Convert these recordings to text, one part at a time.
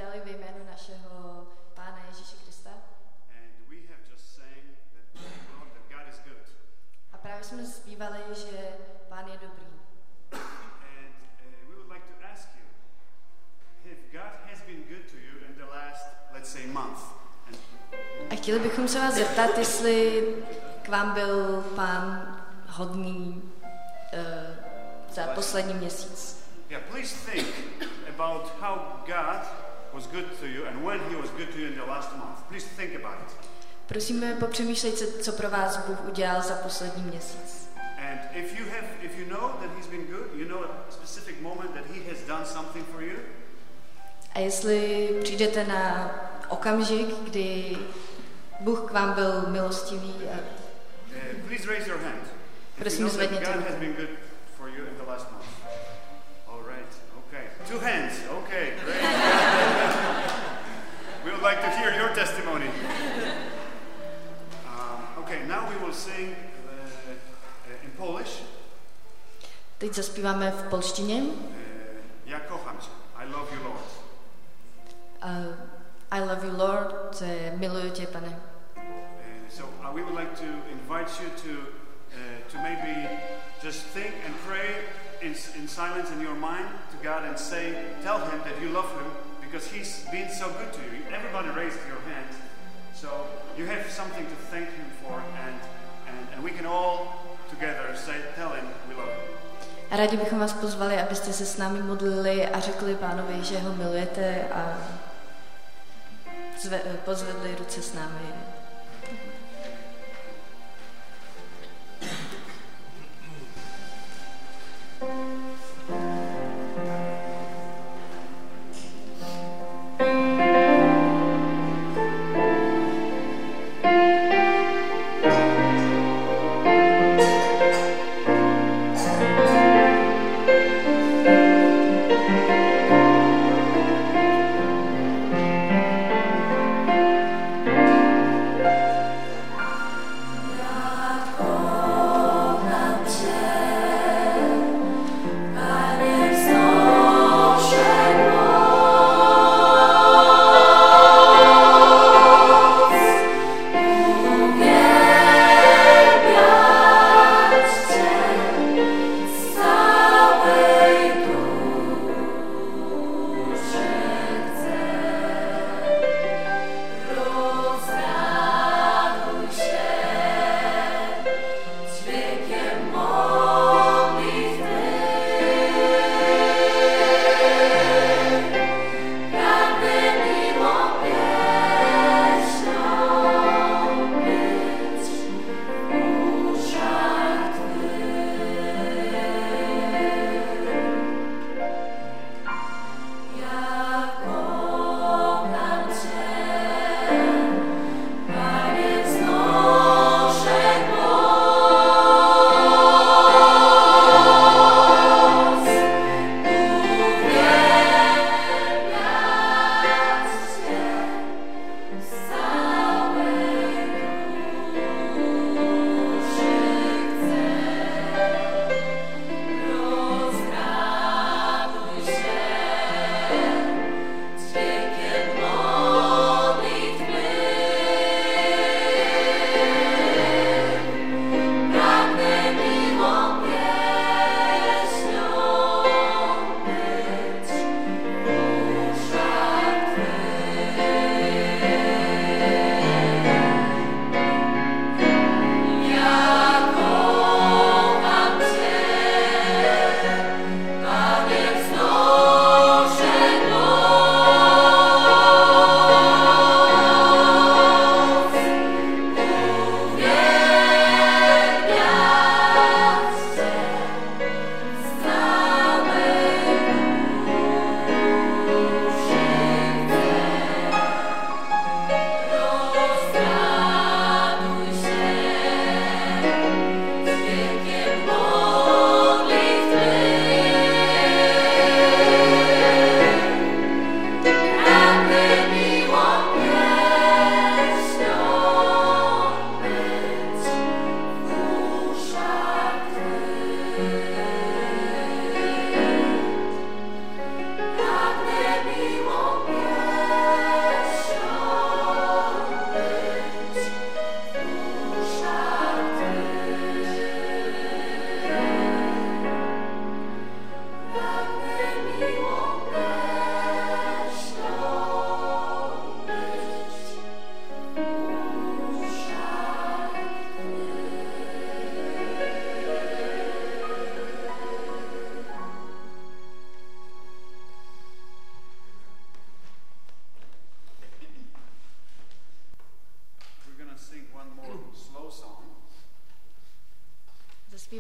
vítali ve jménu našeho Pána Ježíše Krista. And we have just sang that God is good. A právě jsme zpívali, že Pán je dobrý. And we would like to ask you if God has been good to you in the last, let's say, month. A chtěli bychom se vás zeptat, jestli k vám byl Pán hodný za poslední měsíc. Yeah, please think about how God was good to you and when He was good to you in the last month. Please think about it. Prosíme, popřemýšlejte, co pro vás Bůh udělal za poslední měsíc. And if you know that He's been good, you know a specific moment that He has done something for you. A jestli přijdete na okamžik, kdy Bůh k vám byl milostivý, Please raise your hand. prosím, zvedněte God has ruku. been good for you in the last month. All right. Okay. 2 hands. Okay. Great. We would like to hear your testimony. Okay. Now we will sing in Polish. Teď zaspíváme v polštině. Ja kocham cię. I love you, Lord. I love you, Lord, to je miluju tě, Pane. So we would like to invite you to maybe just think and pray in silence in your mind to God and tell Him that you love Him because He's been so good to you. Everybody raised your hand, so you have something to thank Him for, and we can all together tell Him we love Him. A rádi bychom vás pozvali, abyste se s námi modlili a řekli Pánovi, že ho milujete a pozvedli ruce s námi.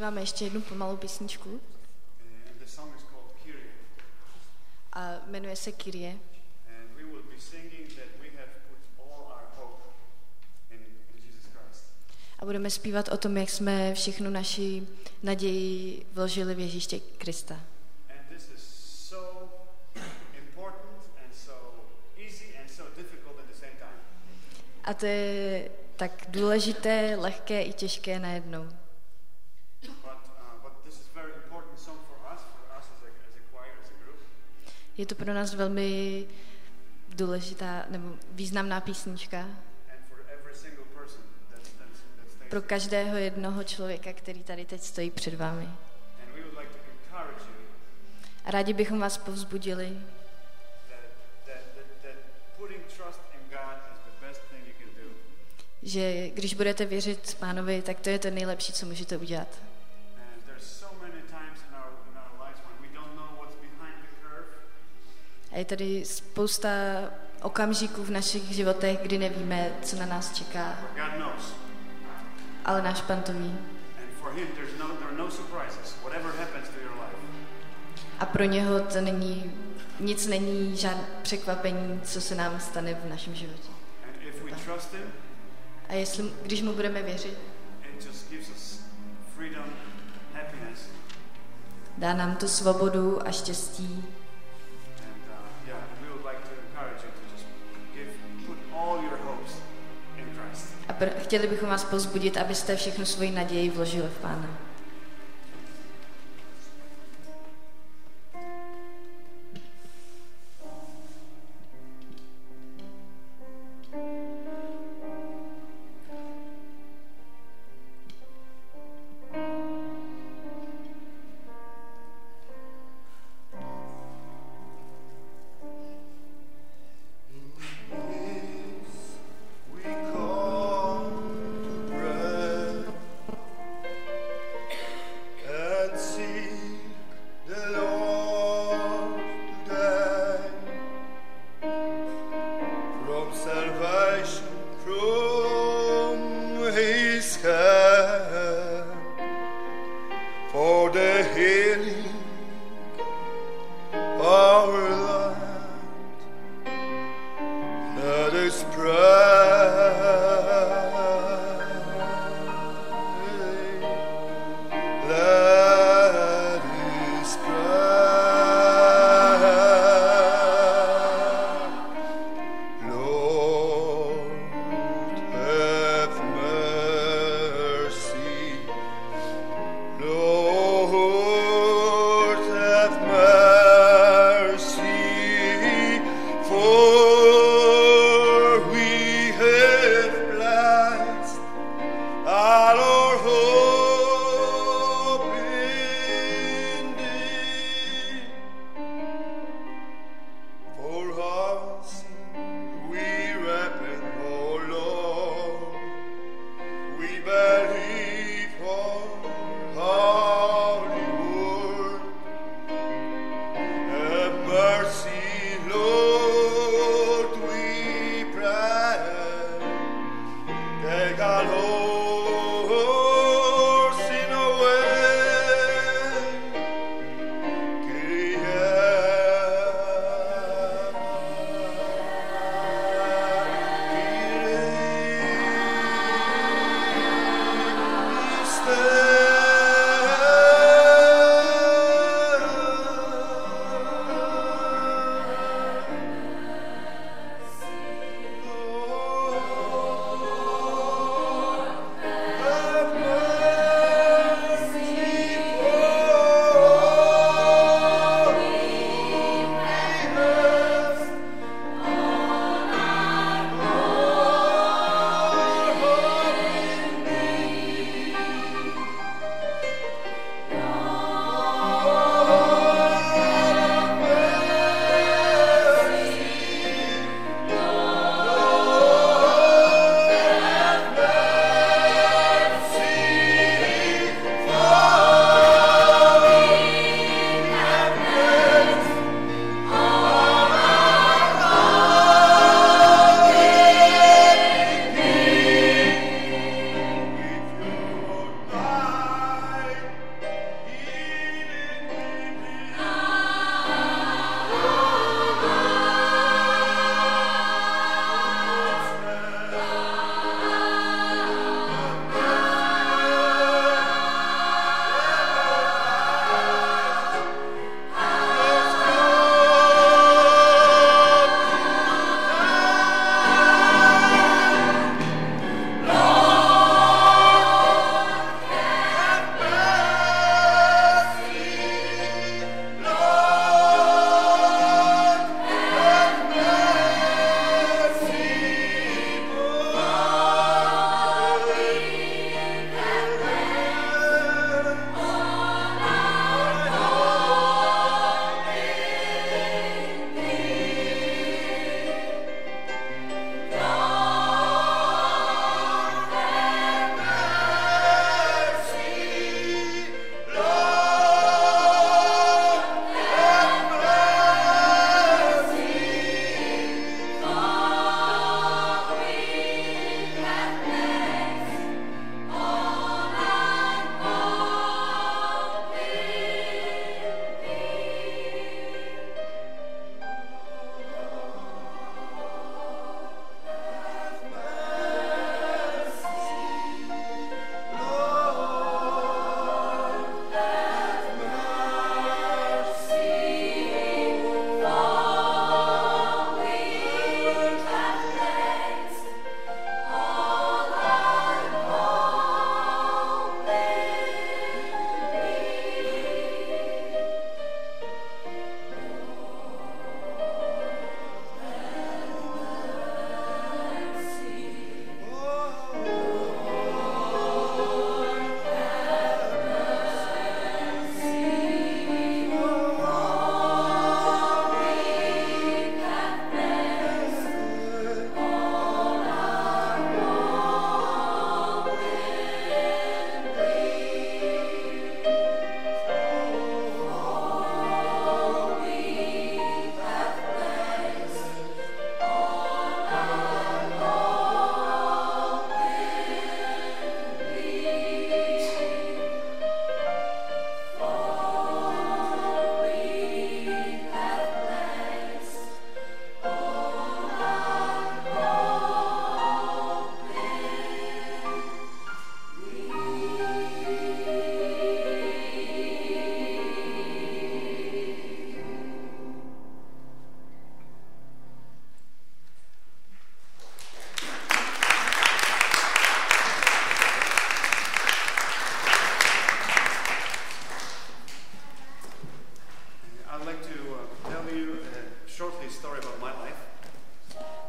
Zaspíváme ještě jednu pomalou písničku. And the song is called Kyrie. A jmenuje se Kyrie. And we will be singing that we have put all our hope in Jesus Christ. A budeme zpívat o tom, jak jsme všechnu naši naději vložili v Ježíše Krista. And this is so important and so easy and so difficult at the same time. A to je tak důležité, lehké i těžké najednou. But this is very important song for us as a choir, as a group. Je to pro nás velmi důležitá nebo významná písnička. And for every single person that stays. Pro každého jednoho člověka, který tady teď stojí před vámi. And we would like to encourage you A rádi bychom vás povzbudili, that putting trust in God is the best thing you can do. že když budete věřit Pánovi, tak to je to nejlepší, co můžete udělat. And there's so many times in our lives when we don't know what's behind the curve. A je tady spousta okamžiků v našich životech, kdy nevíme, co na nás čeká. God knows. Ale náš Pán to ví. And for him there are no surprises. Whatever happens to your life. A pro něho to nic není žádné překvapení, co se nám stane v našem životě. And if we trust him, A když mu budeme věřit, it just gives us freedom, happiness. dá nám to svobodu a štěstí. And we would like to encourage you to just put all your hopes in Christ. A chtěli bychom vás povzbudit, abyste všechnu svoji naději vložili v Pána. For we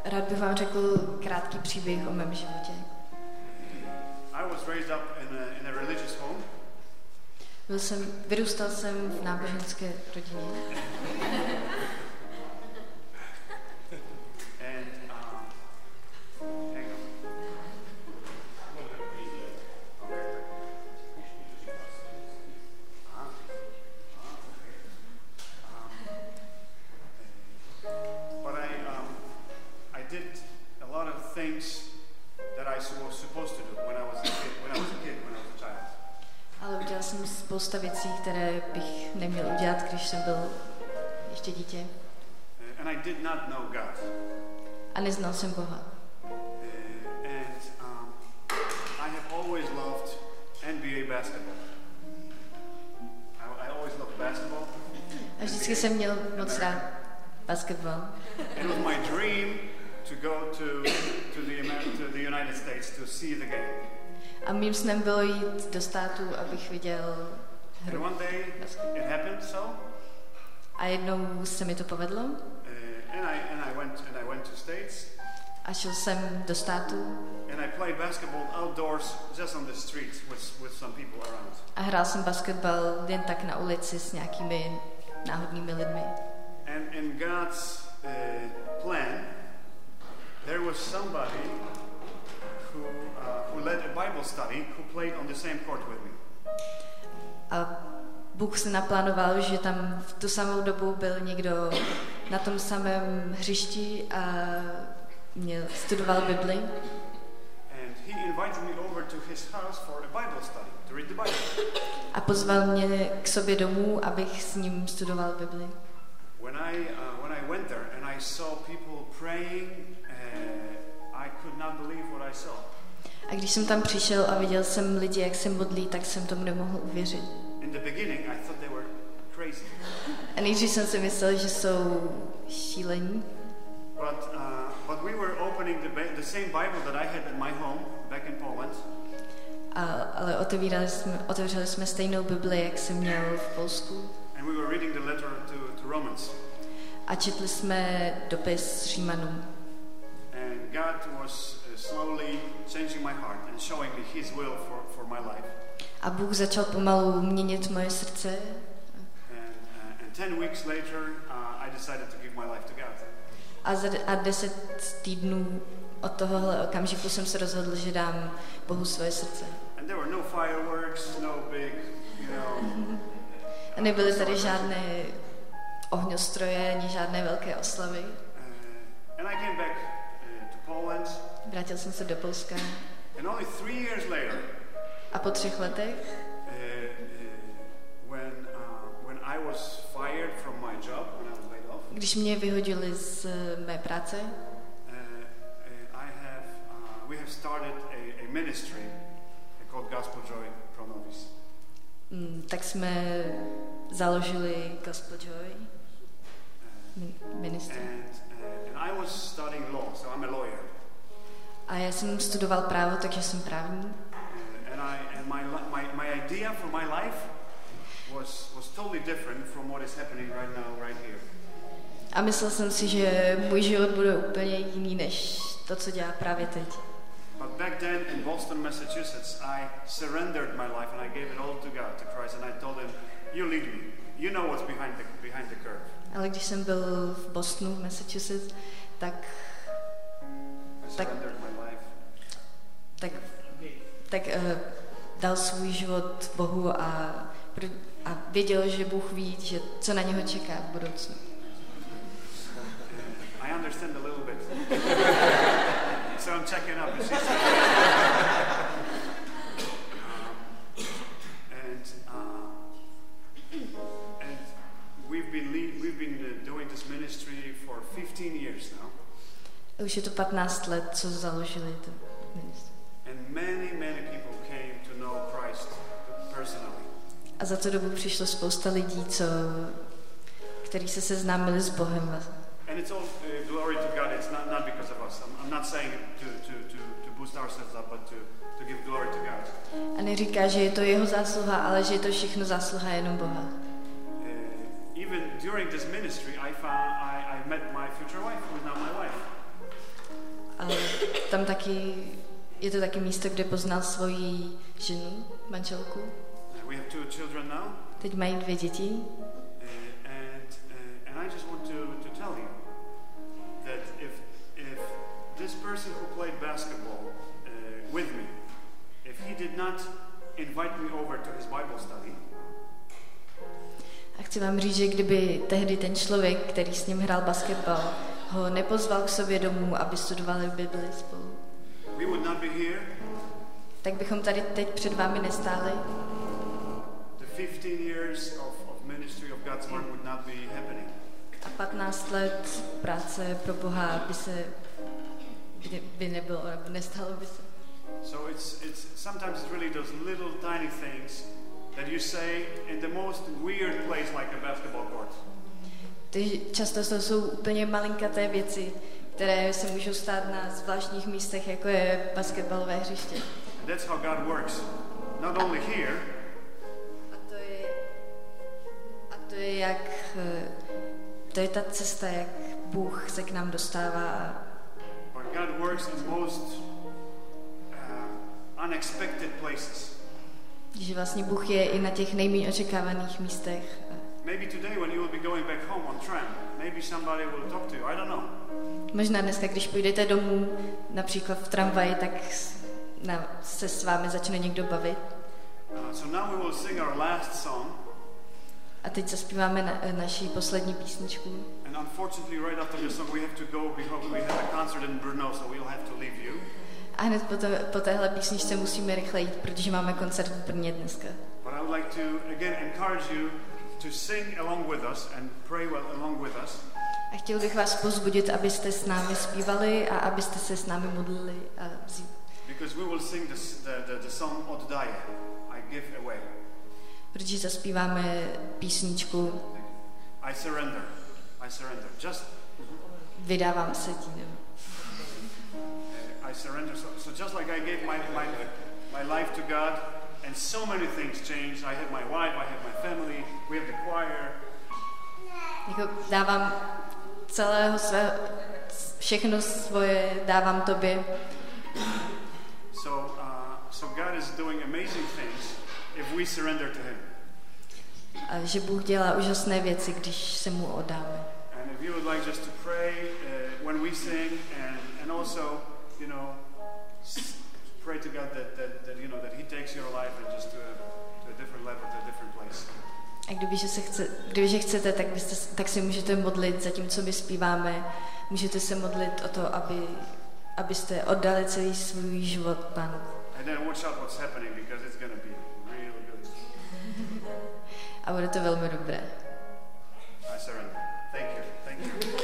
Rád bych vám řekl krátký příběh o mém životě. I was raised up in a religious home. Vyrůstal jsem v náboženské rodině. Ale udělal jsem spousta věcí, které bych neměl udělat, když jsem byl ještě dítě. And I did not know God. A neznal jsem Boha. I have always loved NBA basketball. I always loved basketball. A vždycky jsem měl moc rád basketbal. It was my dream to go to the United States to see the game. A mým snem bylo jít do států, abych viděl hru. And one day it happened so. A jednou se mi to povedlo. And I went to States. A šel jsem do států. And I played basketball outdoors, just on the streets with some people around. A hrál jsem basketbal jen tak na ulici s nějakými náhodnými lidmi. And in God's plan, there was somebody who led a Bible study who played on the same court with me. A Bůh se naplánoval, že tam v tu samou dobu byl někdo na tom samém hřišti a studoval Bibli. And he invited me over to his house for a Bible study, to read the Bible. A pozval mě k sobě domů, abych s ním studoval Bibli. When I went there and I saw people praying, I could not believe what I saw. A když jsem tam přišel a viděl jsem lidi, jak se modlí, tak jsem tomu nemohl uvěřit. In the beginning, I thought they were crazy. A nejdřív jsem si myslel, že jsou šílení. But we were opening the same Bible that I had in my home back in Poland. Ale otevřeli jsme stejnou Bibli, jak jsem měl v Polsku. And we were reading the letter to Romans. A četli jsme dopis Římanům. And God was slowly changing my heart and showing me His will for my life. A Bůh začal pomalu měnit moje srdce. And 10 weeks later, I decided to give my life to God. A 10 týdnů od tohohle okamžiku jsem se rozhodl, že dám Bohu svoje srdce. And there were no fireworks, no big, A nebyly tady žádné ohňostroje, ani žádné velké oslavy. And I came back to Poland. Vrátil jsem se do Polska. And only 3 years later, a po 3 letech, when I was fired from my job, when I was laid off, když mě vyhodili z mé práce, we have started a ministry called Gospel Joy Pro Novis. Tak jsme založili Gospel Joy ministry. And I was studying law, so I'm a lawyer. A já jsem studoval právo, takže jsem právník. And my idea for my life was totally different from what is happening right now, right here. A myslel jsem si, že můj život bude úplně jiný než to, co dělá právě teď. But back then in Boston, Massachusetts, I surrendered my life and I gave it all to God, to Christ, and I told him, "You lead me. You know what's behind the curve." Ale když jsem byl v Bostonu, v Massachusetts, tak dal svůj život Bohu a věděl, že Bůh ví, že co na něho čeká v budoucnu. I understand a little bit. So I'm checking up. And we've been doing this ministry for 15 years now. Už je to 15 let, co založili to ministry. And many people came to know Christ personally. A za tu dobu přišlo spousta lidí, kteří se seznámili s Bohem. And it's all glory to God. It's not because of us. I'm not saying to boost ourselves up, but to give glory to God. A neříká, že je to jeho zásluha, ale že je to všechno zásluha jenom Boha. Even during this ministry, I met my future wife, who is now my wife. ale tam taky, je to taky místo, kde poznal svoji ženu, manželku. We have 2 children now. Teď mají 2 děti. And I just want to tell you that if this person who played basketball with me, if he did not invite me over to his Bible study, a chci vám říct, že kdyby tehdy ten člověk, který s ním hrál basketbal, ho nepozval k sobě domů, aby studovali Bibli spolu, we would not be here. tak bychom tady teď před vámi nestáli. The 15 years of ministry of God's word would not be happening. A 15 let práce pro Boha by nebylo, nebo nestalo by se. So it's sometimes it's really those little tiny things that you say in the most weird place like a basketball court. Často to jsou úplně malinkaté věci, které se můžou stát na zvláštních místech, jako je basketbalové hřiště. And that's how God works. Not only here. To je ta cesta, jak Bůh se k nám dostává. But God works in most unexpected places. Že vlastně Bůh je i na těch nejméně očekávaných místech. Maybe today when you will be going back home on tram, maybe somebody will talk to you. I don't know. Možná dneska, když půjdete domů, například v tramvaji, tak se s vámi začne někdo bavit. So now we will sing our last song. A teď zaspíváme naší poslední písničku. And unfortunately, right after the song, we have to go because we have a concert in Brno, so we'll have to leave you. A hned po téhle písničce musíme rychle jít, protože máme koncert v Brně dneska. But I would like to again encourage you to sing along with us and pray well along with us. A chtěl bych vás povzbudit, abyste s námi zpívali a abyste se s námi modlili. Because we will sing the song Oddaję, I give away. Protože zaspíváme písničku I surrender. I surrender. Just Vydávám se ti. I surrender. So just like I gave my life to God, and so many things changed. I have my wife, I have my family, we have the choir. Jako dávám všechno svoje dávám tobě. So God is doing amazing things if we surrender to Him. A že Bůh dělá úžasné věci, když se mu oddáme. And if you would like just to pray when we sing, and also, you know, pray to God that you know that He takes your life and just to a different level, to a different place. A kdybyže chcete, tak si můžete modlit, zatímco my zpíváme. Můžete se modlit o to, abyste oddali celý svůj život Pánu. And then watch out what's happening, because it's going to be really good. A bude to velmi dobré. I surrender. Thank you. Thank you.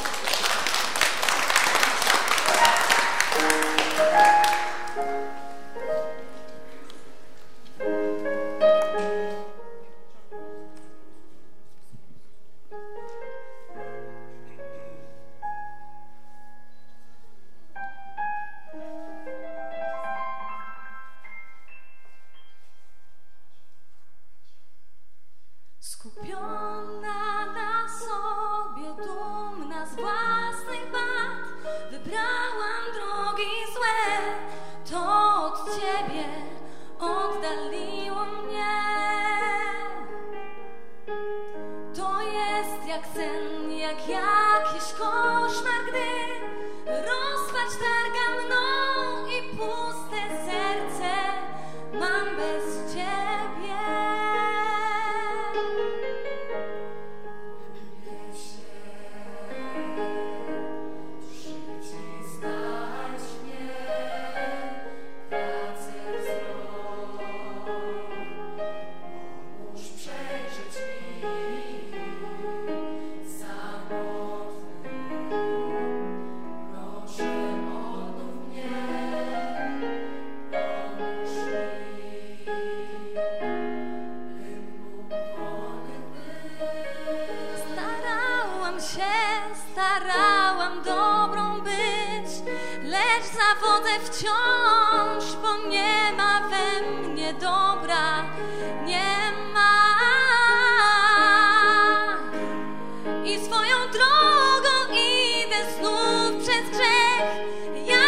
Skupiona na sobie, dumna z własnych wad, wybrałam drogi złe, to od Ciebie oddaliło mnie. To jest jak sen, jak jakiś koszmar, gdy rozpacz targa mną i puste serce mam bez Ciebie. Starałam dobrą być, lecz zawodzę wciąż, bo nie ma we mnie dobra, nie ma. I swoją drogą idę znów przez grzech. Ja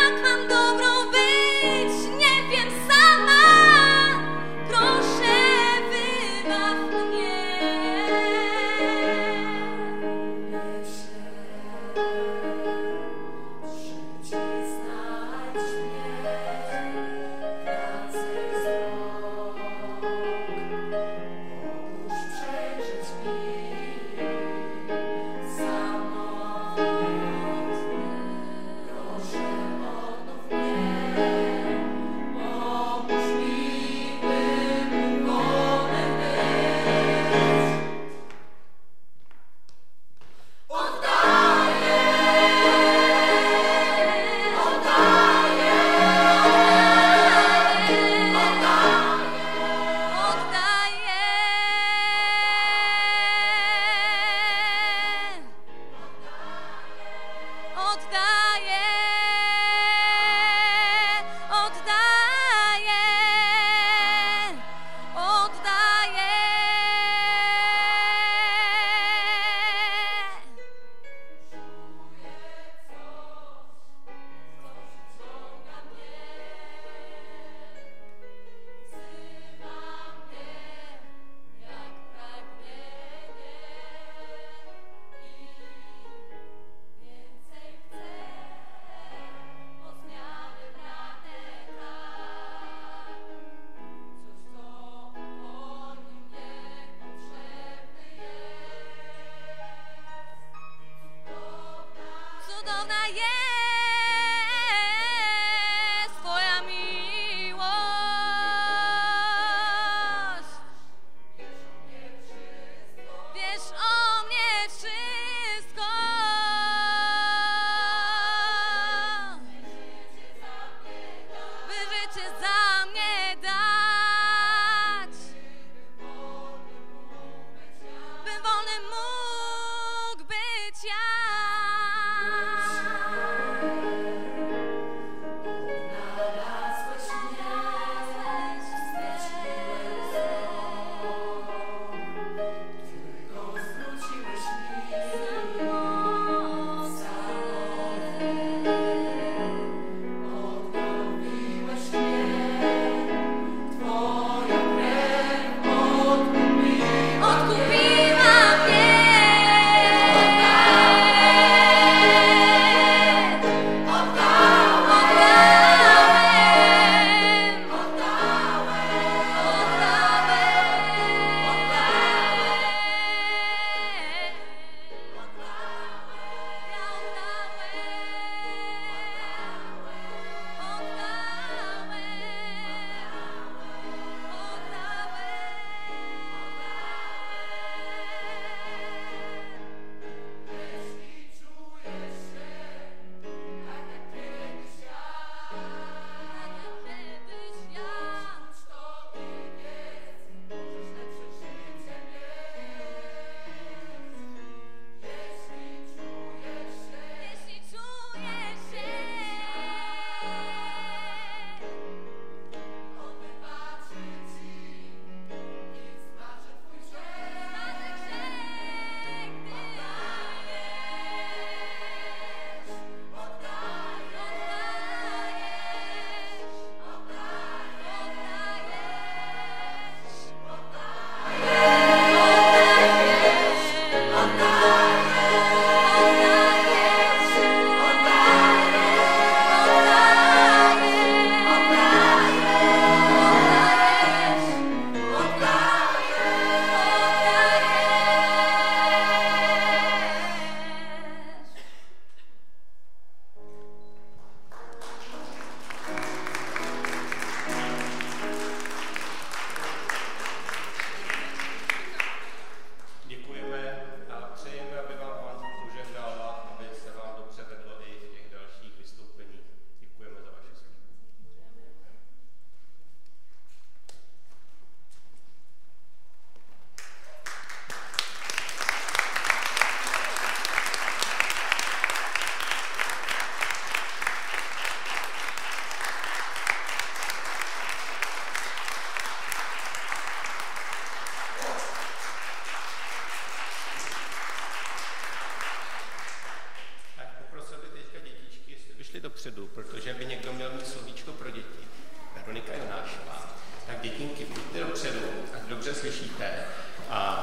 dopředu, protože by někdo měl mít slovíčko pro děti. Veronika Jonášová. Tak dětinky, pojďte dopředu, ať dobře slyšíte. A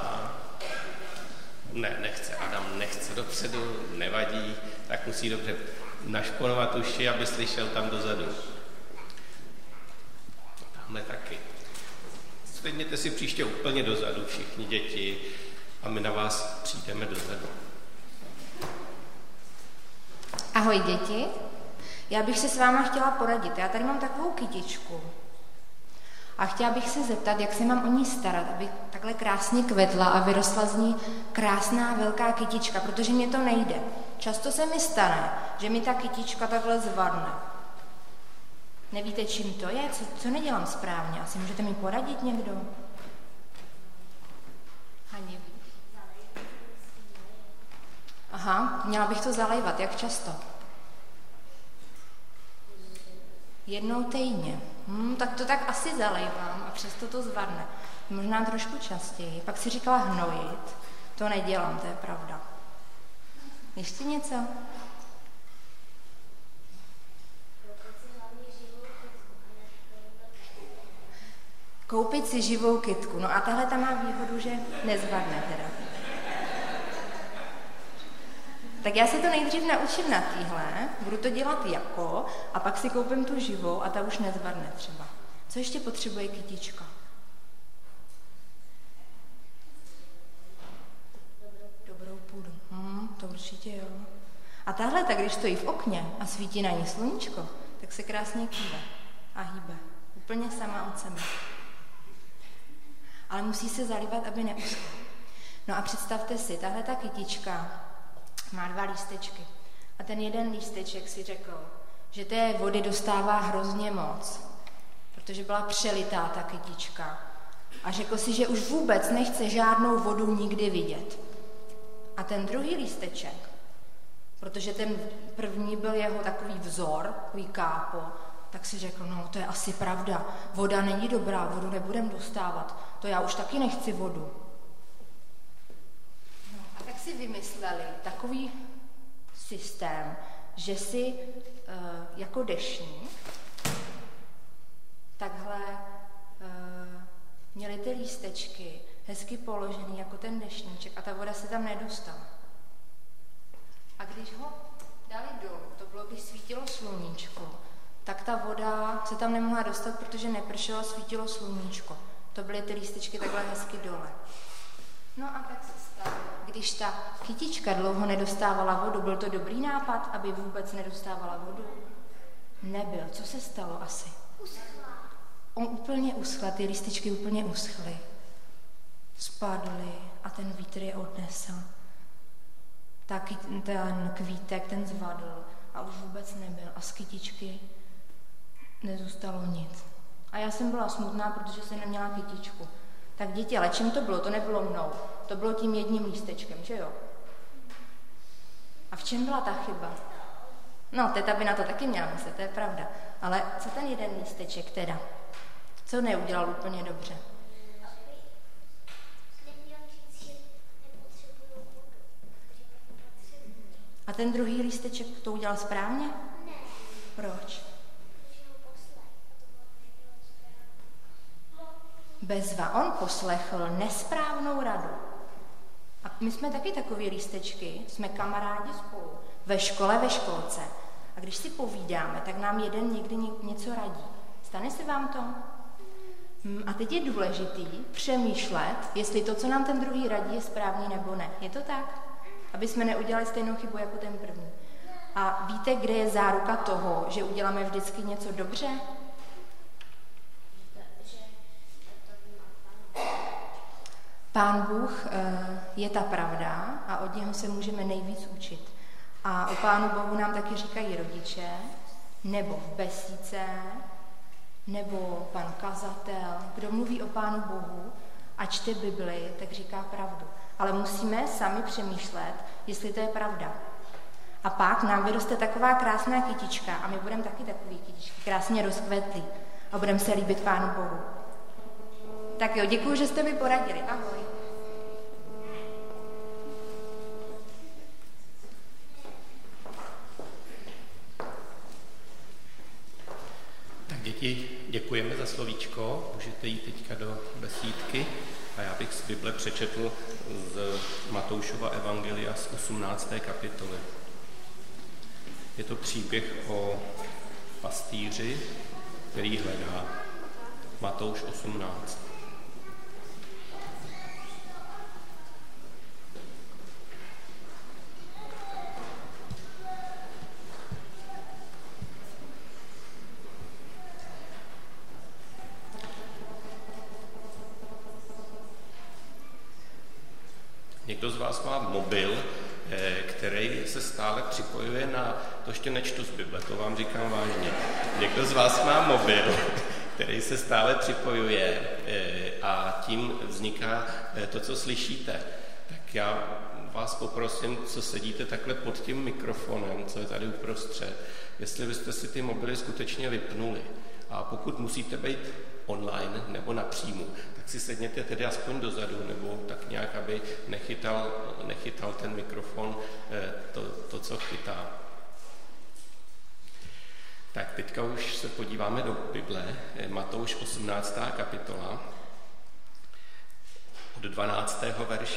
nechce, Adam nechce dopředu, nevadí, tak musí dobře našponovat uši, aby slyšel tam dozadu. Tamhle taky. Sedněte si příště úplně dozadu, všichni děti, a my na vás přijdeme dozadu. Ahoj děti, já bych se s váma chtěla poradit. Já tady mám takovou kytičku a chtěla bych se zeptat, jak se mám o ní starat, aby takhle krásně kvetla a vyrostla z ní krásná velká kytička, protože mě to nejde. Často se mi stane, že mi ta kytička takhle zvadne. Nevíte, čím to je? Co nedělám správně? Asi můžete mi poradit někdo? Hani. Aha, měla bych to zalejvat. Jak často? Jednou týdně. Tak to tak asi zalejvám a přesto to zvadne. Možná trošku častěji. Pak si říkala hnojit. To nedělám, to je pravda. Ještě něco? Koupit si živou kytku. No a tahle tam má výhodu, že nezvadne teda. Tak já se to nejdřív naučím na téhle, budu to dělat jako, a pak si koupím tu živou a ta už nezvadne třeba. Co ještě potřebuje kytička? Dobrou půdu. To určitě jo. A tahle, tak když stojí v okně a svítí na ní sluníčko, tak se krásně kýve a hýbe. Úplně sama od sebe. Ale musí se zalívat, aby neuschla. No a představte si, tahle ta kytička má 2 lístečky. A ten jeden lísteček si řekl, že té vody dostává hrozně moc, protože byla přelitá ta kytička. A řekl si, že už vůbec nechce žádnou vodu nikdy vidět. A ten druhý lísteček, protože ten první byl jeho takový vzor, takový kápo, tak si řekl, no to je asi pravda, voda není dobrá, vodu nebudem dostávat, to já už taky nechci vodu. No, a tak si vymysleli takový systém, že si jako deštník takhle měli ty lístečky hezky položený jako ten deštníček a ta voda se tam nedostala. A když ho dali dolů, to bylo, když svítilo sluníčko, tak ta voda se tam nemohla dostat, protože nepršelo, svítilo sluníčko. To byly ty lístečky takhle hezky dole. No a tak se stalo, když ta kytička dlouho nedostávala vodu, byl to dobrý nápad, aby vůbec nedostávala vodu? Nebyl. Co se stalo asi? On úplně uschl, ty lístečky úplně uschly. Spadly a ten vítr je odnesl. Ten kvítek, ten zvadl a už vůbec nebyl. A z kytičky nezůstalo nic. A já jsem byla smutná, protože jsem neměla kytičku. Tak děti, ale čím to bylo? To nebylo mnou. To bylo tím jedním lístečkem, že jo? A v čem byla ta chyba? No, teta by na to taky měla myslet, to je pravda. Ale co ten jeden lísteček teda? Co neudělal úplně dobře? A ten druhý lísteček to udělal správně? Ne. Proč? Bezva, on poslechl nesprávnou radu. A my jsme taky takový lístečky, jsme kamarádi spolu, ve škole, ve školce. A když si povídáme, tak nám jeden někdy něco radí. Stane se vám to? A teď je důležitý přemýšlet, jestli to, co nám ten druhý radí, je správný nebo ne. Je to tak? Aby jsme neudělali stejnou chybu jako ten první. A víte, kde je záruka toho, že uděláme vždycky něco dobře? Pán Bůh je ta pravda a od něho se můžeme nejvíc učit. A o Pánu Bohu nám taky říkají rodiče, nebo v besídce, nebo pan kazatel. Kdo mluví o Pánu Bohu a čte Bibli, tak říká pravdu. Ale musíme sami přemýšlet, jestli to je pravda. A pak nám vyroste taková krásná kytička a my budeme taky takový kytičky, krásně rozkvetlí a budeme se líbit Pánu Bohu. Tak jo, děkuji, že jste mi poradili. Ahoj. Děti, děkujeme za slovíčko, můžete jít teďka do besídky a já bych z Bible přečetl z Matoušova evangelia z 18. kapitoly. Je to příběh o pastýři, který hledá. Matouš 18. Někdo z vás má mobil, který se stále připojuje na... To ještě nečtu z Bible, to vám říkám vážně. Někdo z vás má mobil, který se stále připojuje a tím vzniká to, co slyšíte. Tak já vás poprosím, co sedíte takhle pod tím mikrofonem, co je tady uprostřed, jestli byste si ty mobily skutečně vypnuli. A pokud musíte být online nebo napřímo, tak si sedněte tedy aspoň dozadu, nebo tak nějak, aby nechytal ten mikrofon to, co chytá. Tak teďka už se podíváme do Bible, Matouš 18. kapitola, od 12. verše.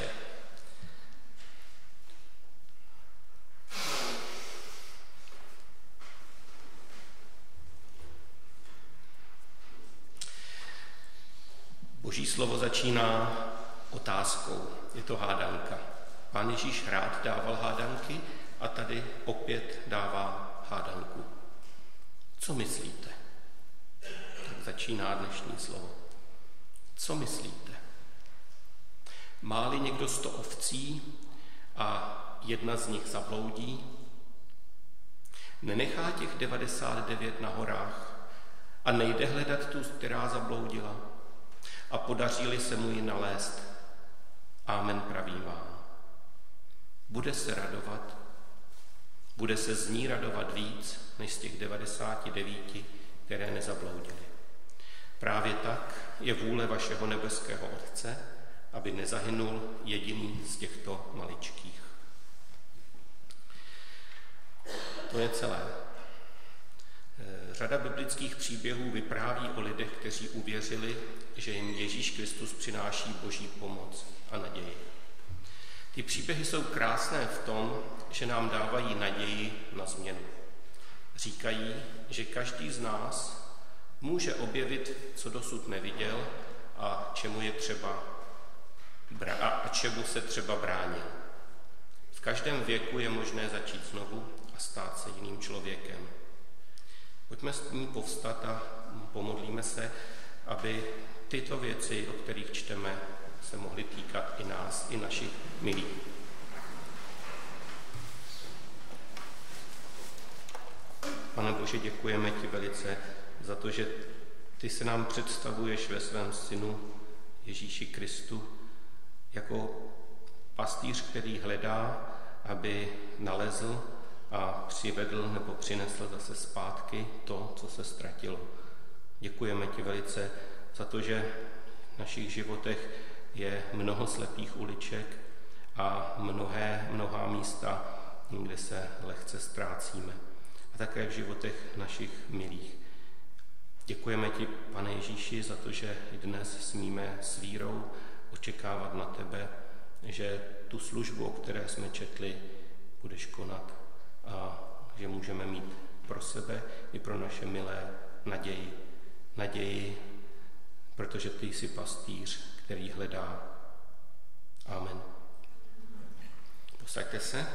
Boží slovo začíná otázkou, je to hádanka. Pán Ježíš rád dával hádanky a tady opět dává hádanku. Co myslíte? Tak začíná dnešní slovo. Co myslíte? Má-li někdo 100 ovcí a jedna z nich zabloudí, nenechá těch 99 na horách a nejde hledat tu, která zabloudila, a podaří-li se mu ji nalézt, amen pravím vám. Bude se radovat, bude se z ní radovat víc, než z těch 99, které nezabloudily. Právě tak je vůle vašeho nebeského Otce, aby nezahynul jediný z těchto maličkých. To je celé. Řada biblických příběhů vypráví o lidech, kteří uvěřili, že jim Ježíš Kristus přináší Boží pomoc a naději. Ty příběhy jsou krásné v tom, že nám dávají naději na změnu. Říkají, že každý z nás může objevit, co dosud neviděl a čemu se třeba bránil. V každém věku je možné začít znovu a stát se jiným člověkem. Pojďme s ní povstat a pomodlíme se, aby tyto věci, o kterých čteme, se mohly týkat i nás, i našich milých. Pane Bože, děkujeme ti velice za to, že ty se nám představuješ ve svém synu Ježíši Kristu jako pastýř, který hledá, aby nalezl a přivedl nebo přinesl zase zpátky to, co se ztratilo. Děkujeme ti velice za to, že v našich životech je mnoho slepých uliček a mnohá místa, kde se lehce ztrácíme. A také v životech našich milých. Děkujeme ti, Pane Ježíši, za to, že dnes smíme s vírou očekávat na tebe, že tu službu, o které jsme četli, budeš konat a že můžeme mít pro sebe i pro naše milé naději, protože ty jsi pastýř, který hledá. Amen. Posaďte se.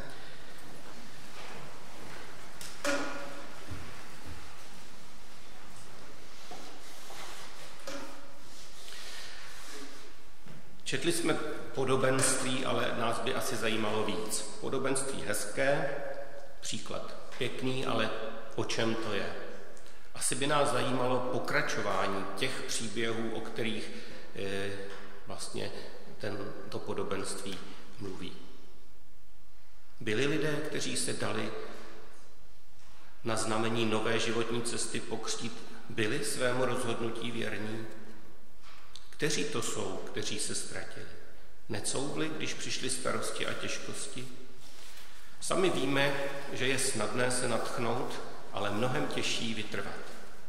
Četli jsme podobenství, ale nás by asi zajímalo víc. Podobenství hezké, příklad pěkný, ale o čem to je? Asi by nás zajímalo pokračování těch příběhů, o kterých vlastně to podobenství mluví. Byli lidé, kteří se dali na znamení nové životní cesty pokřtít, byli svému rozhodnutí věrní? Kteří to jsou, kteří se ztratili? Necouvli, když přišly starosti a těžkosti? Sami víme, že je snadné se nadchnout, ale mnohem těžší vytrvat.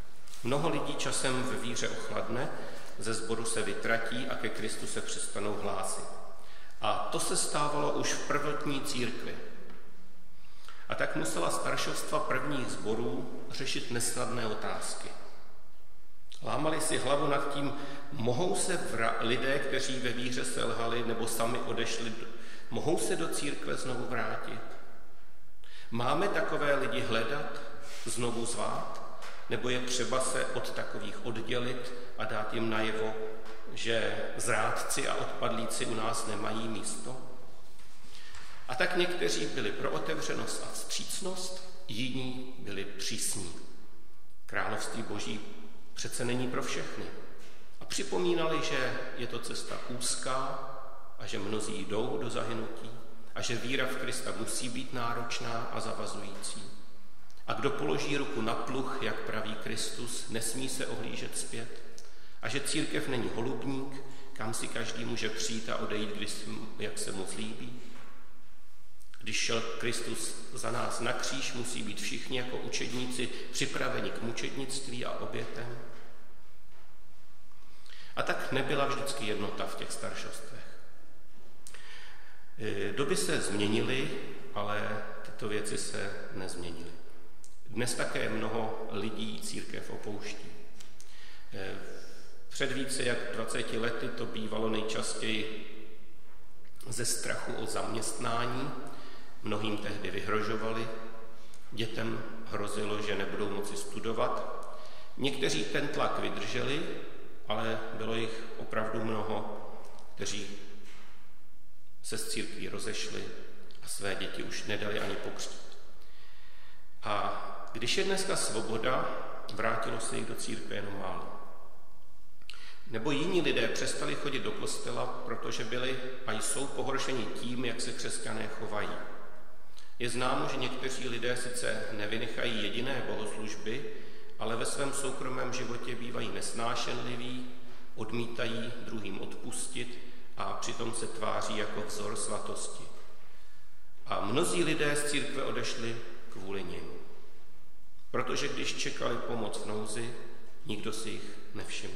Mnoho lidí časem ve víře ochladne, ze sboru se vytratí a ke Kristu se přestanou hlásit. A to se stávalo už v prvotní církvi. A tak musela staršovstva prvních sborů řešit nesnadné otázky. Lámali si hlavu nad tím, mohou se lidé, kteří ve víře selhali nebo sami odešli, mohou se do církve znovu vrátit? Máme takové lidi hledat, znovu zvát, nebo je třeba se od takových oddělit a dát jim najevo, že zrádci a odpadlíci u nás nemají místo? A tak někteří byli pro otevřenost a vstřícnost, jiní byli přísní. Království Boží přece není pro všechny. A připomínali, že je to cesta úzká a že mnozí jdou do zahynutí a že víra v Krista musí být náročná a zavazující. A kdo položí ruku na pluh, jak praví Kristus, nesmí se ohlížet zpět. A že církev není holubník, kam si každý může přijít a odejít, jak se mu zlíbí. Když šel Kristus za nás na kříž, musí být všichni jako učedníci připraveni k mučednictví a obětem. A tak nebyla vždycky jednota v těch staršostvech. Doby se změnily, ale tyto věci se nezměnily. Dnes také mnoho lidí církev opouští. Před více jak 20 lety to bývalo nejčastěji ze strachu o zaměstnání. Mnohým tehdy vyhrožovali, dětem hrozilo, že nebudou moci studovat. Někteří ten tlak vydrželi, ale bylo jich opravdu mnoho, kteří se z církví rozešli a své děti už nedali ani pokřtít. A když je dneska svoboda, vrátilo se jich do církve jenom málo. Nebo jiní lidé přestali chodit do kostela, protože byli a jsou pohoršeni tím, jak se křesťané chovají. Je známo, že někteří lidé sice nevynechají jediné bohoslužby, ale ve svém soukromém životě bývají nesnášenliví, odmítají druhým odpustit a přitom se tváří jako vzor svatosti. A mnozí lidé z církve odešli kvůli nim. Protože když čekali pomoc v nouzi, nikdo si jich nevšiml.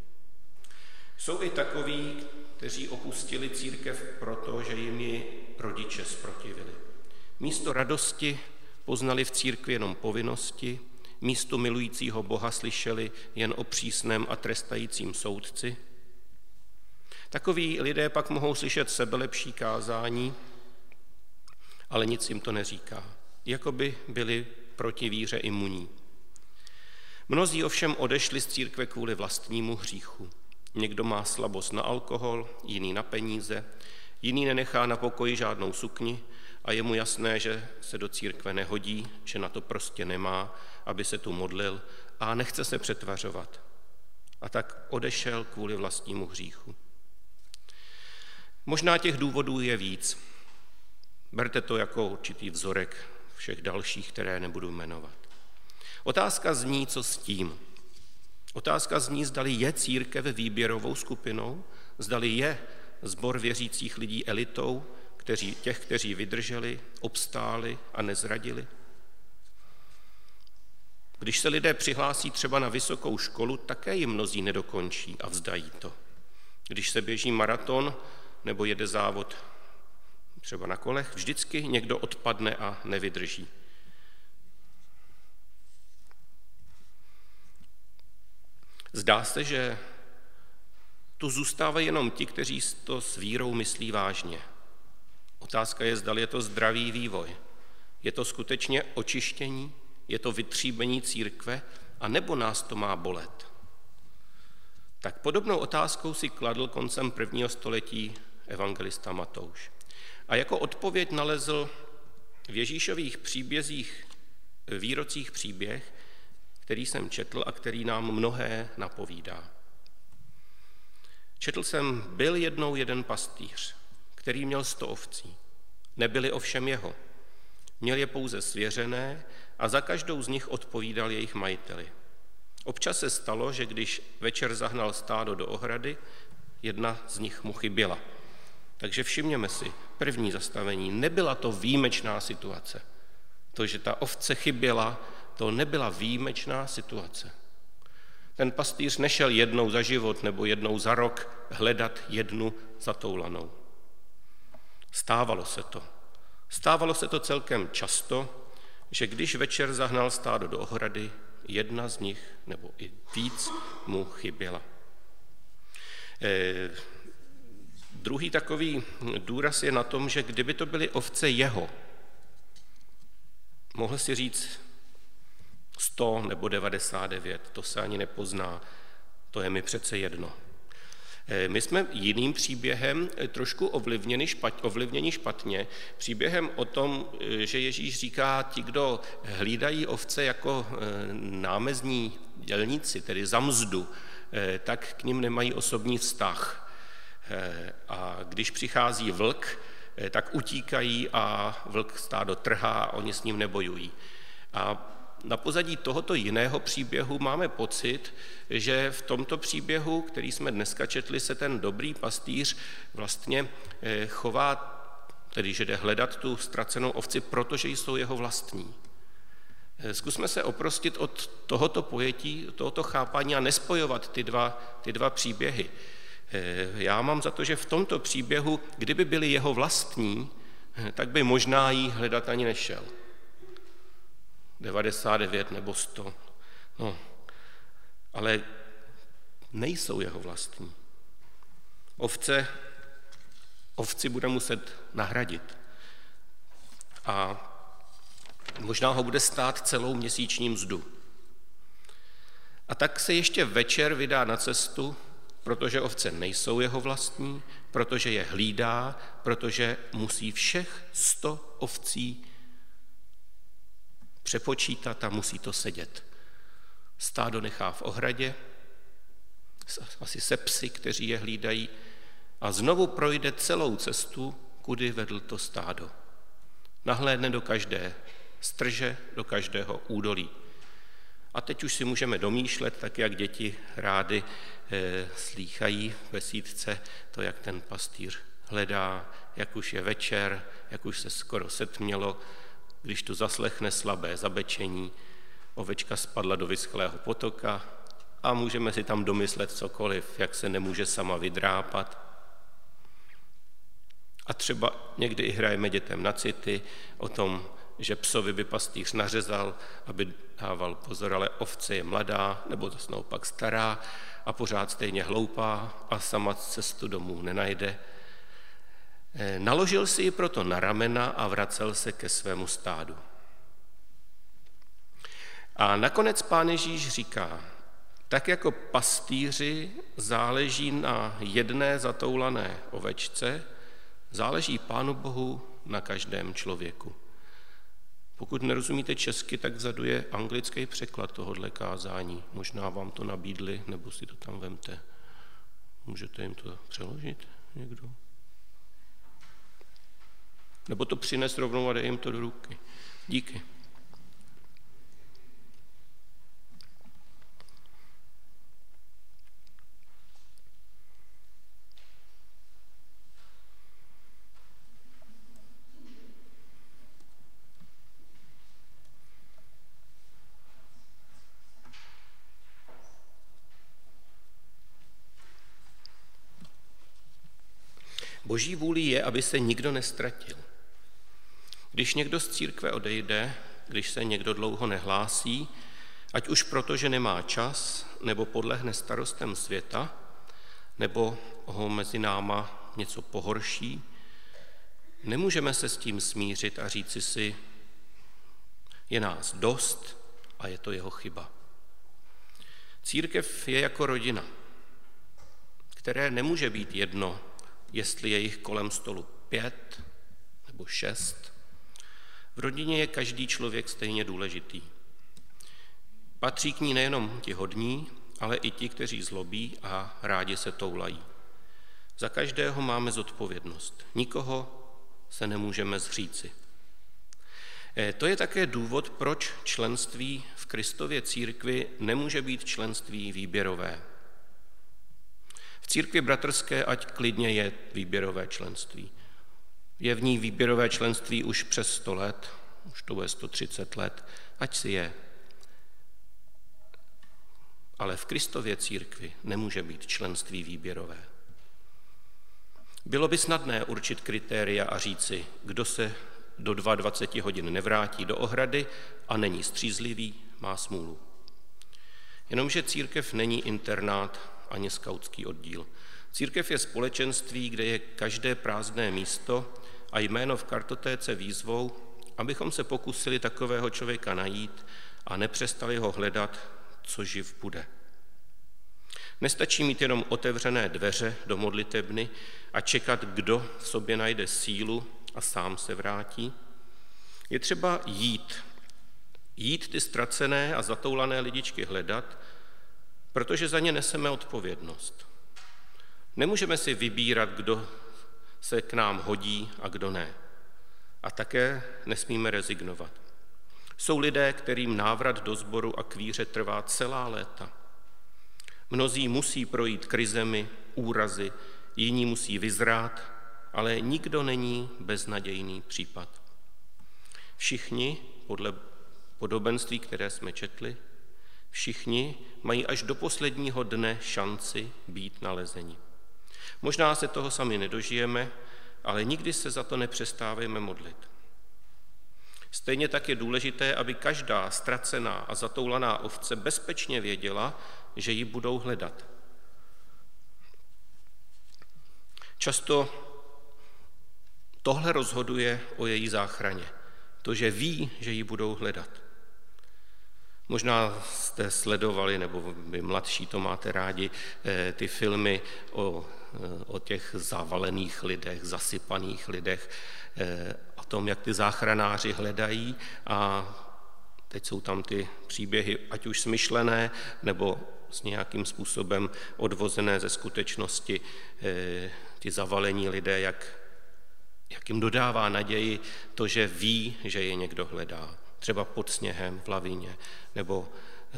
Jsou i takoví, kteří opustili církev proto, že jim ji rodiče zprotivili. Místo radosti poznali v církvi jenom povinnosti, místo milujícího Boha slyšeli jen o přísném a trestajícím soudci. Takoví lidé pak mohou slyšet sebelepší kázání, ale nic jim to neříká. Jakoby byli proti víře imunní. Mnozí ovšem odešli z církve kvůli vlastnímu hříchu. Někdo má slabost na alkohol, jiný na peníze, jiný nenechá na pokoji žádnou sukni a je mu jasné, že se do církve nehodí, že na to prostě nemá, aby se tu modlil a nechce se přetvařovat. A tak odešel kvůli vlastnímu hříchu. Možná těch důvodů je víc. Berte to jako určitý vzorek všech dalších, které nebudu jmenovat. Otázka zní, co s tím. Otázka zní, zdali je církev výběrovou skupinou, zdali je sbor věřících lidí elitou, kteří vydrželi, obstáli a nezradili. Když se lidé přihlásí třeba na vysokou školu, také jim mnozí nedokončí a vzdají to. Když se běží maraton nebo jede závod třeba na kolech, vždycky někdo odpadne a nevydrží. Zdá se, že tu zůstávají jenom ti, kteří to s vírou myslí vážně. Otázka je, zdali je to zdravý vývoj. Je to skutečně očištění? Je to vytříbení církve? A nebo nás to má bolet? Tak podobnou otázkou si kladl koncem 1. století evangelista Matouš. A jako odpověď nalezl v Ježíšových příbězích, výrocích příběh, který jsem četl a který nám mnohé napovídá. Četl jsem, byl jednou jeden pastýř, který měl 100 ovcí. Nebyly ovšem jeho. Měl je pouze svěřené a za každou z nich odpovídal jejich majiteli. Občas se stalo, že když večer zahnal stádo do ohrady, jedna z nich mu chyběla. Takže všimněme si, první zastavení, nebyla to výjimečná situace. To, že ta ovce chyběla, to nebyla výjimečná situace. Ten pastýř nešel jednou za život nebo jednou za rok hledat jednu zatoulanou. Stávalo se to. Stávalo se to celkem často, že když večer zahnal stádo do ohrady, jedna z nich, nebo i víc, mu chyběla. Druhý takový důraz je na tom, že kdyby to byly ovce jeho, mohl si říct 100 nebo 99, to se ani nepozná, to je mi přece jedno. My jsme jiným příběhem trošku ovlivněni špatně, příběhem o tom, že Ježíš říká, ti, kdo hlídají ovce jako námezní dělníci, tedy za mzdu, tak k nim nemají osobní vztah. A když přichází vlk, tak utíkají a vlk stádo trhá a oni s ním nebojují. A na pozadí tohoto jiného příběhu máme pocit, že v tomto příběhu, který jsme dneska četli, se ten dobrý pastýř vlastně chová, tedy že jde hledat tu ztracenou ovci, protože jsou jeho vlastní. Zkusme se oprostit od tohoto pojetí, tohoto chápání a nespojovat ty dva příběhy. Já mám za to, že v tomto příběhu, kdyby byli jeho vlastní, tak by možná jí hledat ani nešel. 99 nebo 100. No, ale nejsou jeho vlastní. Ovci bude muset nahradit. A možná ho bude stát celou měsíční mzdu. A tak se ještě večer vydá na cestu, protože ovce nejsou jeho vlastní, protože je hlídá, protože musí všech 100 ovcí přepočítat a musí to sedět. Stádo nechá v ohradě, asi se psy, kteří je hlídají, a znovu projde celou cestu, kudy vedl to stádo. Nahlédne do každé strže, do každého údolí. A teď už si můžeme domýšlet, tak jak děti rády slýchají ve sýtce, to, jak ten pastýř hledá, jak už je večer, jak už se skoro setmělo, když tu zaslechne slabé zabečení, ovečka spadla do vyschlého potoka a můžeme si tam domyslet cokoliv, jak se nemůže sama vydrápat. A třeba někdy i hrajeme dětem na city o tom, že psovi by pastýř nařezal, aby dával pozor, ale ovce je mladá, nebo zase naopak stará a pořád stejně hloupá a sama cestu domů nenajde. Naložil si ji proto na ramena a vracel se ke svému stádu. A nakonec Pán Ježíš říká, tak jako pastýři záleží na jedné zatoulané ovečce, záleží Pánu Bohu na každém člověku. Pokud nerozumíte česky, tak vzadu je anglický překlad tohohle kázání. Možná vám to nabídli, nebo si to tam vemte. Můžete jim to přeložit někdo? Nebo to přines rovnou a dej jim to do ruky. Díky. Boží vůlí je, aby se nikdo nestratil. Když někdo z církve odejde, když se někdo dlouho nehlásí, ať už proto, že nemá čas, nebo podlehne starostem světa, nebo ho mezi náma něco pohorší, nemůžeme se s tím smířit a říci si, je nás dost a je to jeho chyba. Církev je jako rodina, které nemůže být jedno, jestli je jich kolem stolu 5 nebo 6. V rodině je každý člověk stejně důležitý. Patří k ní nejenom ti hodní, ale i ti, kteří zlobí a rádi se toulají. Za každého máme zodpovědnost. Nikoho se nemůžeme zříci. To je také důvod, proč členství v Kristově církvi nemůže být členství výběrové. V církvi bratrské ať klidně je výběrové členství. Je v ní výběrové členství už přes 100 let, už to bude 130 let, ať si je. ale v Kristově církvi nemůže být členství výběrové. Bylo by snadné určit kritéria a říci, kdo se do 22 hodin nevrátí do ohrady a není střízlivý, má smůlu. Jenomže církev není internát ani skautský oddíl. Církev je společenství, kde je každé prázdné místo a jméno v kartotéce výzvou, abychom se pokusili takového člověka najít a nepřestali ho hledat, co živ bude. Nestačí mít jenom otevřené dveře do modlitebny a čekat, kdo v sobě najde sílu a sám se vrátí. Je třeba jít ty ztracené a zatoulané lidičky hledat, protože za ně neseme odpovědnost. Nemůžeme si vybírat, kdo se k nám hodí a kdo ne. A také nesmíme rezignovat. Jsou lidé, kterým návrat do sboru a k víře trvá celá léta. Mnozí musí projít krizemi, úrazy, jiní musí vyzrát, ale nikdo není beznadějný případ. Všichni, podle podobenství, které jsme četli, všichni mají až do posledního dne šanci být nalezeni. Možná se toho sami nedožijeme, ale nikdy se za to nepřestávejme modlit. Stejně tak je důležité, aby každá ztracená a zatoulaná ovce bezpečně věděla, že ji budou hledat. Často tohle rozhoduje o její záchraně. To, že ví, že ji budou hledat. Možná jste sledovali, nebo vy mladší to máte rádi, ty filmy o těch zavalených lidech, zasypaných lidech, o tom, jak ty záchranáři hledají a teď jsou tam ty příběhy, ať už smyšlené, nebo s nějakým způsobem odvozené ze skutečnosti, ty zavalení lidé, jak jim dodává naději to, že ví, že je někdo hledá. Třeba pod sněhem v lavině nebo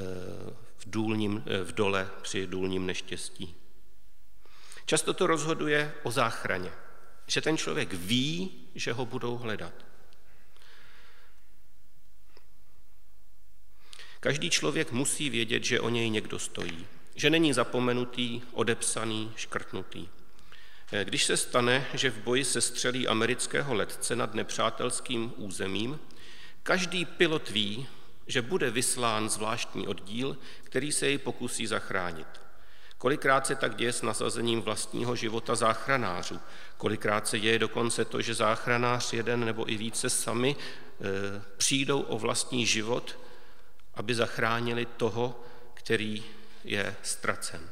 v dole při důlním neštěstí. Často to rozhoduje o záchraně, že ten člověk ví, že ho budou hledat. Každý člověk musí vědět, že o něj někdo stojí, že není zapomenutý, odepsaný, škrtnutý. Když se stane, že v boji sestřelí amerického letce nad nepřátelským územím, každý pilot ví, že bude vyslán zvláštní oddíl, který se jej pokusí zachránit. Kolikrát se tak děje s nasazením vlastního života záchranářů. Kolikrát se děje dokonce to, že záchranář jeden nebo i více sami přijdou o vlastní život, aby zachránili toho, který je ztracen.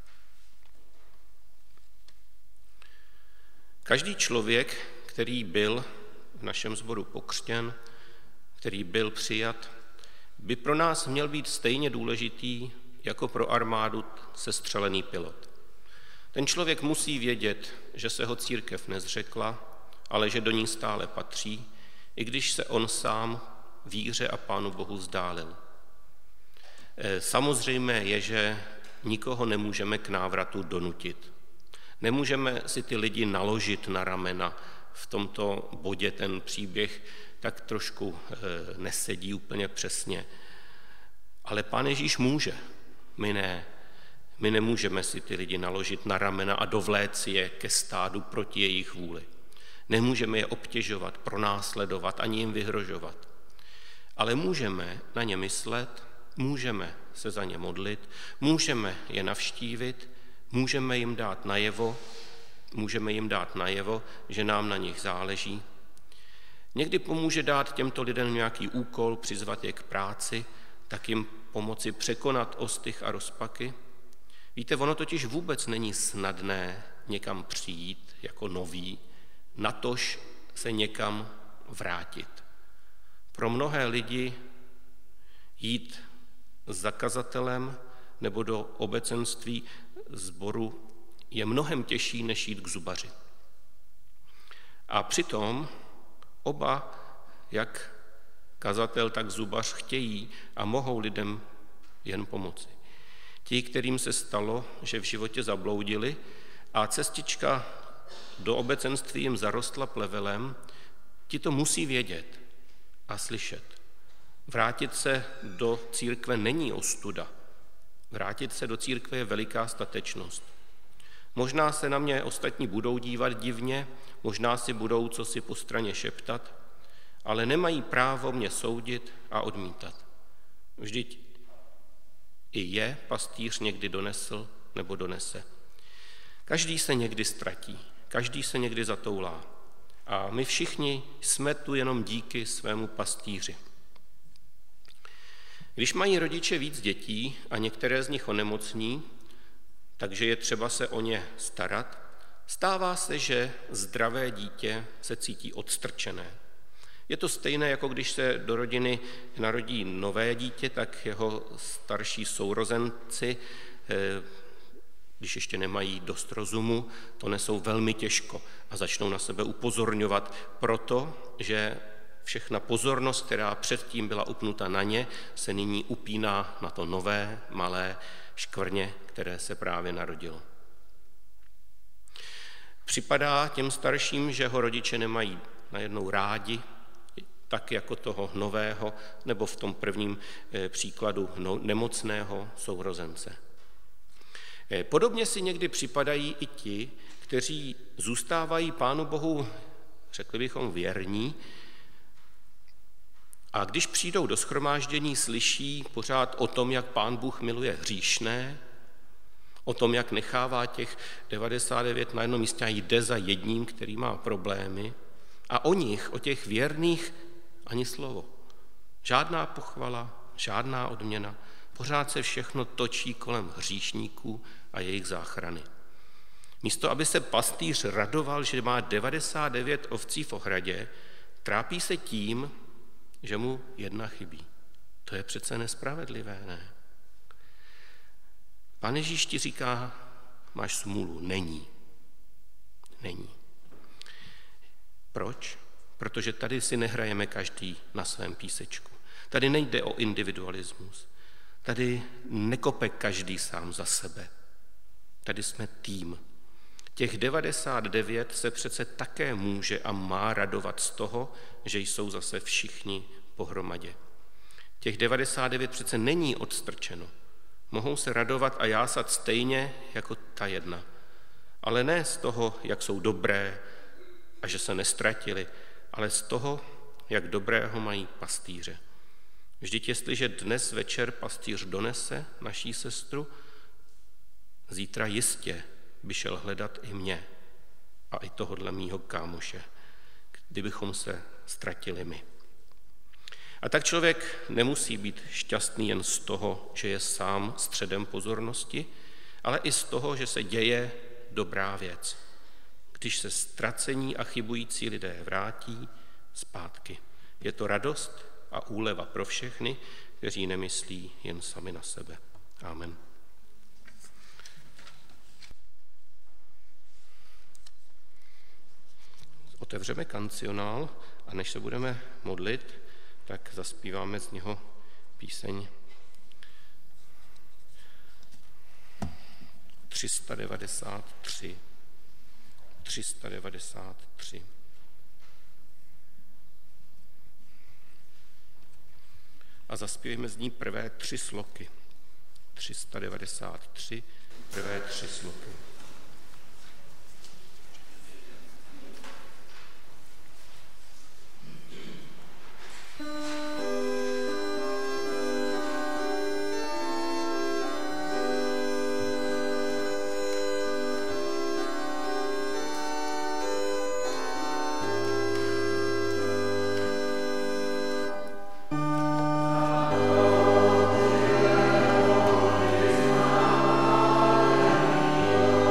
Každý člověk, který byl v našem sboru pokřtěn, který byl přijat, by pro nás měl být stejně důležitý jako pro armádu sestřelený pilot. Ten člověk musí vědět, že se ho církev nezřekla, ale že do ní stále patří, i když se on sám víře a Pánu Bohu vzdálil. Samozřejmé je, že nikoho nemůžeme k návratu donutit. Nemůžeme si ty lidi naložit na ramena. V tomto bodě ten příběh tak trošku nesedí úplně přesně. Ale Pán Ježíš může, my ne. My nemůžeme si ty lidi naložit na ramena a dovléci je ke stádu proti jejich vůli. Nemůžeme je obtěžovat, pronásledovat, ani jim vyhrožovat. Ale můžeme na ně myslet, můžeme se za ně modlit, můžeme je navštívit, můžeme jim dát najevo, že nám na nich záleží. Někdy pomůže dát těmto lidem nějaký úkol, přizvat je k práci, tak jim pomoci překonat ostych a rozpaky. Víte, ono totiž vůbec není snadné někam přijít jako nový, natož se někam vrátit. Pro mnohé lidi jít za kazatelem nebo do obecenství sboru je mnohem těžší, než jít k zubaři. A přitom oba, jak kazatel, tak zubař, chtějí a mohou lidem jen pomoci. Ti, kterým se stalo, že v životě zabloudili a cestička do obecenství jim zarostla plevelem, ti to musí vědět a slyšet. Vrátit se do církve není ostuda, Vrátit se do církve je veliká statečnost. Možná se na mě ostatní budou dívat divně, možná si budou cosi po straně šeptat, ale nemají právo mě soudit a odmítat. Vždyť i je pastýř někdy donesl nebo donese. Každý se někdy ztratí, každý se někdy zatoulá. A my všichni jsme tu jenom díky svému pastýři. Když mají rodiče víc dětí a některé z nich onemocní, takže je třeba se o ně starat, stává se, že zdravé dítě se cítí odstrčené. Je to stejné, jako když se do rodiny narodí nové dítě, tak jeho starší sourozenci, když ještě nemají dost rozumu, to nesou velmi těžko a začnou na sebe upozorňovat, protože všechna pozornost, která předtím byla upnuta na ně, se nyní upíná na to nové, malé škvrně, které se právě narodilo. Připadá těm starším, že ho rodiče nemají najednou rádi, tak jako toho nového, nebo v tom prvním příkladu nemocného sourozence. Podobně si někdy připadají i ti, kteří zůstávají Pánu Bohu, řekli bychom, věrní, a když přijdou do shromáždění, slyší pořád o tom, jak Pán Bůh miluje hříšné, o tom, jak nechává těch 99 na jednom místě a jde za jedním, který má problémy, a o nich, o těch věrných, ani slovo. Žádná pochvala, žádná odměna, pořád se všechno točí kolem hříšníků a jejich záchrany. Místo, aby se pastýř radoval, že má 99 ovcí v ohradě, trápí se tím, že mu jedna chybí. To je přece nespravedlivé, ne? Pán Ježíš ti říká, máš smůlu. Není. Není. Proč? Protože tady si nehrajeme každý na svém písečku. Tady nejde o individualismus. Tady nekope každý sám za sebe. Tady jsme tým. Těch 99 se přece také může a má radovat z toho, že jsou zase všichni pohromadě. Těch 99 přece není odstrčeno. Mohou se radovat a jásat stejně jako ta jedna. Ale ne z toho, jak jsou dobré a že se nestratili, ale z toho, jak dobrého mají pastýře. Vždyť jestliže dnes večer pastýř donese naší sestru, zítra jistě by šel hledat i mě a i tohodle mýho kámoše, kdybychom se ztratili my. A tak člověk nemusí být šťastný jen z toho, že je sám středem pozornosti, ale i z toho, že se děje dobrá věc, když se ztracení a chybující lidé vrátí zpátky. Je to radost a úleva pro všechny, kteří nemyslí jen sami na sebe. Amen. Otevřeme kancionál a než se budeme modlit, tak zaspíváme z něho píseň 393. 393. A zaspívejme z ní prvé 3 sloky. 393, prvé 3 sloky. Oh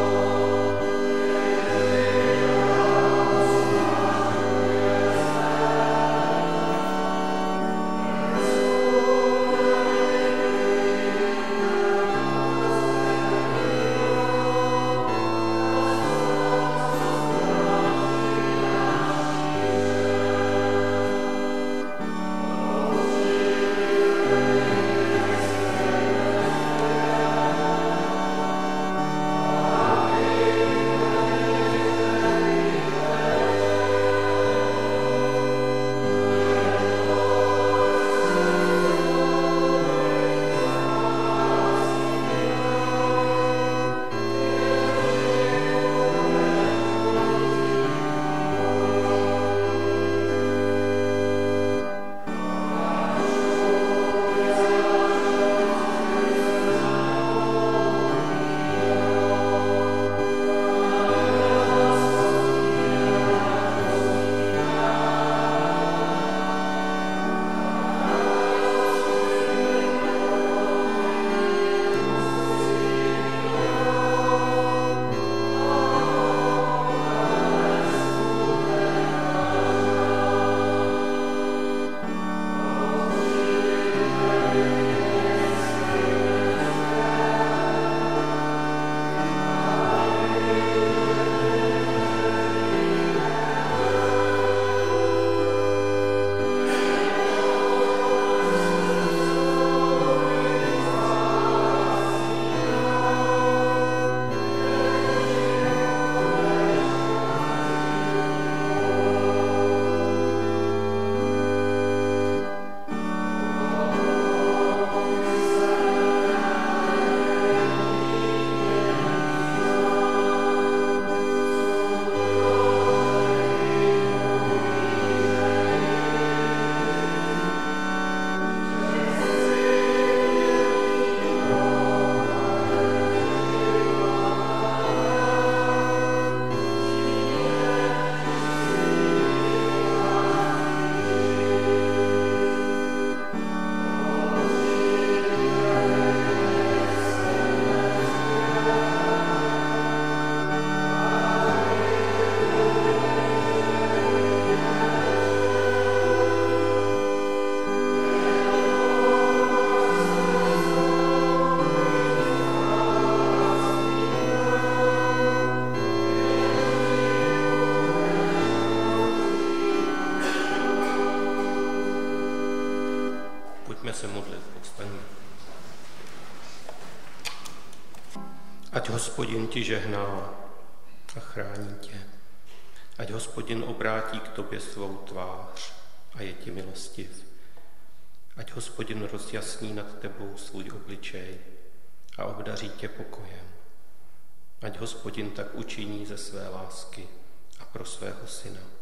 Ať Hospodin ti žehná a chrání tě. Ať Hospodin obrátí k tobě svou tvář a je ti milostiv. Ať Hospodin rozjasní nad tebou svůj obličej a obdaří tě pokojem. Ať Hospodin tak učiní ze své lásky a pro svého syna.